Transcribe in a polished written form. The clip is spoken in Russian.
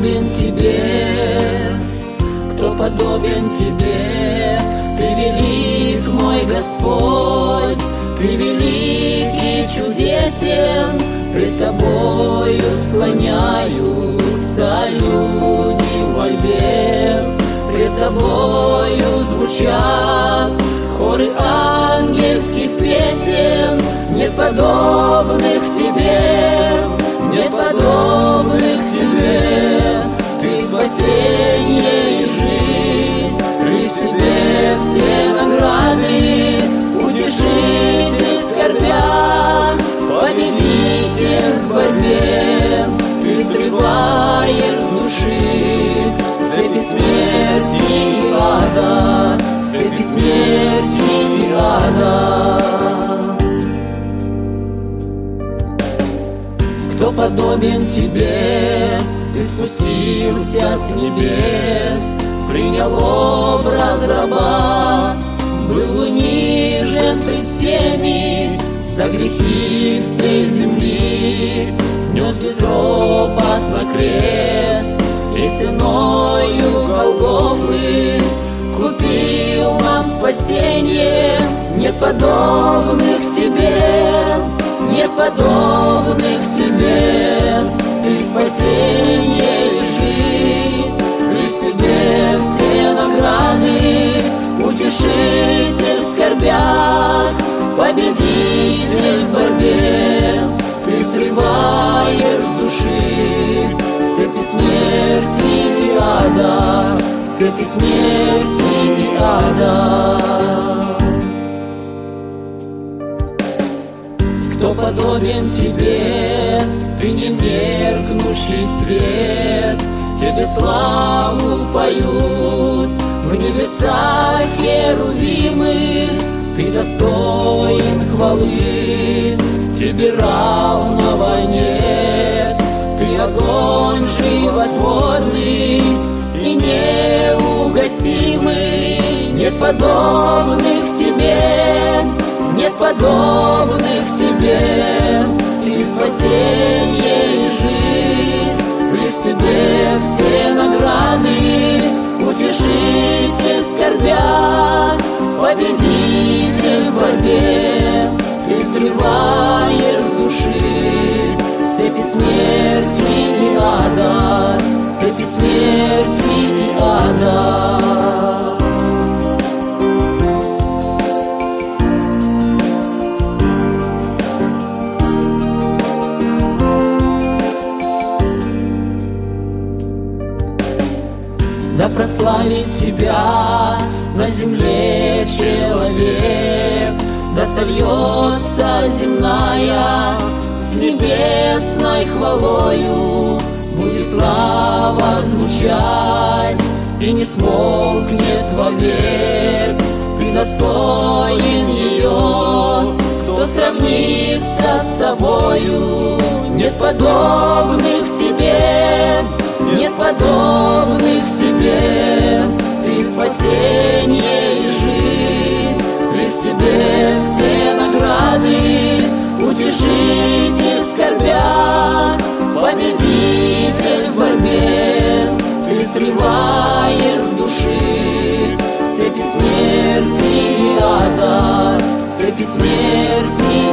подобен тебе? Кто подобен тебе? Ты велик, мой Господь, Ты велик и чудесен. Пред Тобою склоняются люди в мольбе. Пред Тобою звучат хоры ангельских песен. Нет подобных Тебе, нет подобных Тебе. Ты спасение и жизнь, лишь в Тебе все награды. Утешитель в скорбях, победитель в борьбе. Ты срываешь с души цепи смерти и ада, цепи смерти и ада. Кто подобен Тебе? Ты спустился с небес, принял образ раба, был унижен пред всеми за грехи всей земли, нес безропот на крест и ценою Голгофы купил нам спасение. Нет подобных Тебе, нет подобных Тебе. Ты спасение и жизнь, лишь в Тебе все награды. Утешитель в скорбях, победитель в борьбе. Ты срываешь с души цепи смерти и ада, цепи смерти и ада. Кто подобен Тебе? Ты не меркнущий свет, Тебе славу поют в небесах херувимы. Ты достоин хвалы, Тебе равного нет. Ты огонь животворный и неугасимый. Нет подобных Тебе, нет подобных Тебе. Ты спасение и жизнь, лишь в Тебе все награды. Утешитель в скорбях, победитель в борьбе. Ты срываешь с души цепи смерти и ада, цепи смерти и ада. Да прославит Тебя на земле человек, да сольется земная с небесной хвалою. Будет слава звучать и не смолкнет вовек. Ты достоин ее, кто сравнится с Тобою. Нет подобных Тебе, нет подобных Тебе. Ты спасение и жизнь, лишь в Тебе все награды. Утешитель в скорбях, победитель в борьбе. Ты срываешь с души цепи смерти и ада, цепи смерти